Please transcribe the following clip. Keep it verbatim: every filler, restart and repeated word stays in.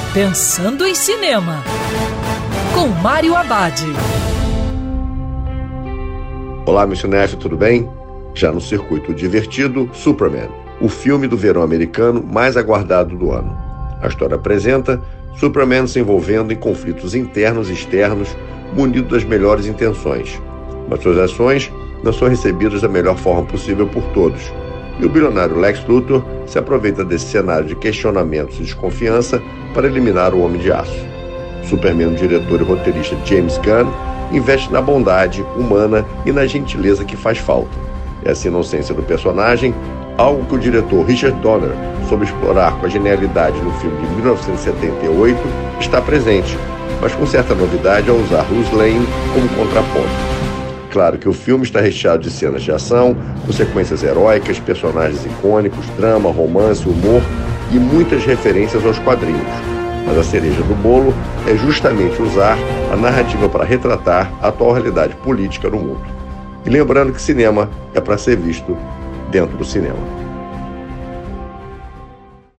Pensando em Cinema, com Mário Abad. Olá, meu cinéfilo, tudo bem? Já no circuito divertido, Superman, o filme do verão americano mais aguardado do ano. A história apresenta Superman se envolvendo em conflitos internos e externos, munido das melhores intenções. Mas suas ações não são recebidas da melhor forma possível por todos. E o bilionário Lex Luthor se aproveita desse cenário de questionamentos e desconfiança para eliminar o Homem de Aço. Superman, o diretor e roteirista James Gunn, investe na bondade humana e na gentileza que faz falta. Essa inocência do personagem, algo que o diretor Richard Donner soube explorar com a genialidade no filme de mil novecentos e setenta e oito, está presente, mas com certa novidade ao usar Lois Lane como contraponto. Claro que o filme está recheado de cenas de ação, com sequências heróicas, personagens icônicos, drama, romance, humor e muitas referências aos quadrinhos. Mas a cereja do bolo é justamente usar a narrativa para retratar a atual realidade política no mundo. E lembrando que cinema é para ser visto dentro do cinema.